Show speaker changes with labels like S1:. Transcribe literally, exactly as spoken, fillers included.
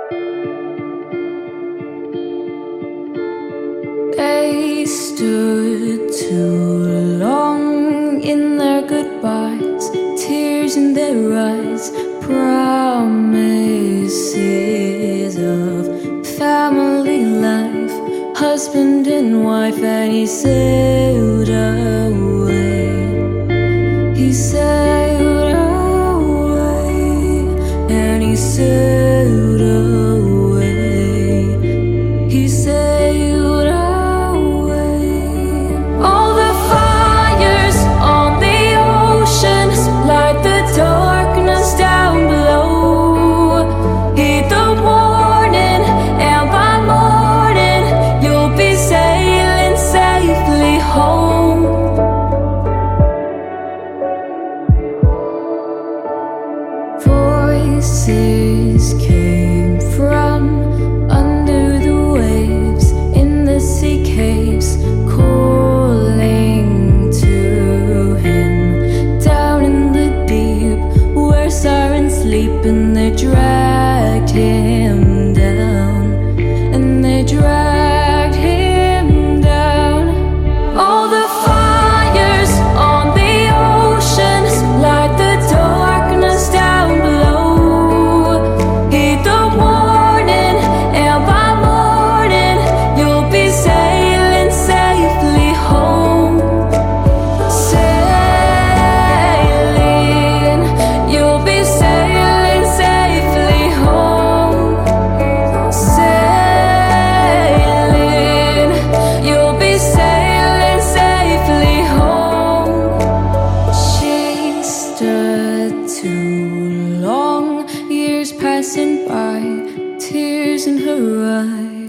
S1: They stood too long in their goodbyes, tears in their eyes, promises of family life, husband and wife, and he sailed away. He sailed away, and he sailed away. He sailed away. All the fires on the oceans light the darkness down below. Heed the warning, and by morning you'll be sailing safely home. Voices came from under the waves in the sea caves, calling to him down in the deep where sirens sleep, and they dragged him down, and they dragged him down. All the fires on the oceans light the darkness down below. Heed the warning, and by morning you'll be sailing safely home. Sailing, you'll be sailing safely home. Sailing, you'll be sailing safely home. She stood too long, years passing by, tears in her eyes.